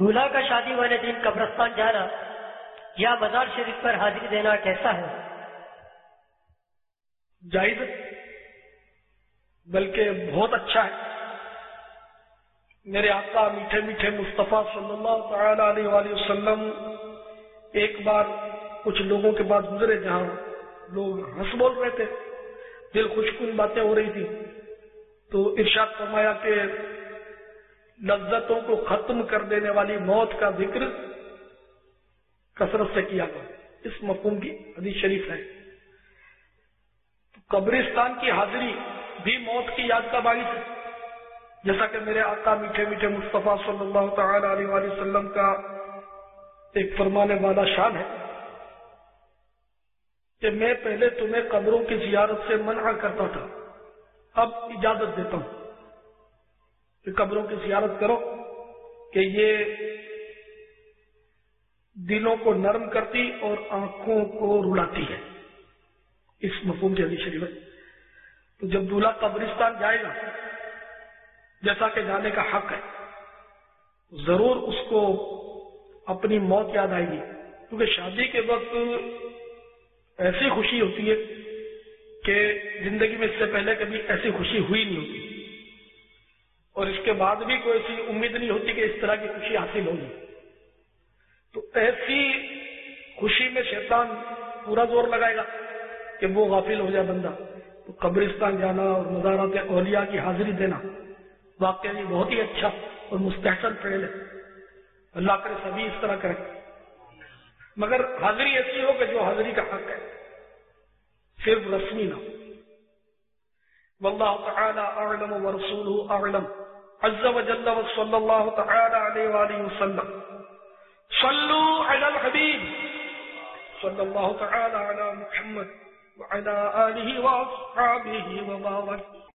دولہا کا شادی والے دن قبرستان جانا یا مزار شریف پر حاضری دینا کیسا ہے؟ جائز بلکہ بہت اچھا ہے۔ میرے آقا میٹھے میٹھے مصطفیٰ صلی اللہ تعالی علیہ وآلہ وسلم ایک بار کچھ لوگوں کے پاس گزرے جہاں لوگ ہنس بول رہے تھے، دل خوش کن باتیں ہو رہی تھی، تو ارشاد فرمایا کہ لذتوں کو ختم کر دینے والی موت کا ذکر کثرت سے کیا گیا۔ اس مفہوم کی حدیث شریف ہے۔ قبرستان کی حاضری بھی موت کی یاد کا باعث ہے، جیسا کہ میرے آقا میٹھے میٹھے مصطفیٰ صلی اللہ تعالی علیہ وآلہ وسلم کا ایک فرمانے والا شان ہے کہ میں پہلے تمہیں قبروں کی زیارت سے منع کرتا تھا، اب اجازت دیتا ہوں کہ قبروں کی زیارت کرو، کہ یہ دلوں کو نرم کرتی اور آنکھوں کو رلاتی ہے۔ اس مفہوم کی حدیث شریف ہے۔ تو جب دولہا قبرستان جائے گا، جیسا کہ جانے کا حق ہے، ضرور اس کو اپنی موت یاد آئے گی، کیونکہ شادی کے وقت ایسی خوشی ہوتی ہے کہ زندگی میں اس سے پہلے کبھی ایسی خوشی ہوئی نہیں ہوتی، اور اس کے بعد بھی کوئی ایسی امید نہیں ہوتی کہ اس طرح کی خوشی حاصل ہوگی۔ تو ایسی خوشی میں شیطان پورا زور لگائے گا کہ وہ غافل ہو جائے بندہ۔ تو قبرستان جانا اور مزارات اولیاء کی حاضری دینا واقعی بہت ہی اچھا اور مستحسن فعل ہے۔ اللہ کرے سبھی اس طرح کریں، مگر حاضری ایسی ہو کہ جو حاضری کا حق ہے، صرف رسمی نہ۔ واللہ تعالی اعلم ورسولہ اعلم عز وجل وصلی اللہ تعالی علیہ وآلہ وسلم۔ صلو علی الحبیب صلی اللہ تعالی علی محمد وعلی آلہ واصحابہ وبارک۔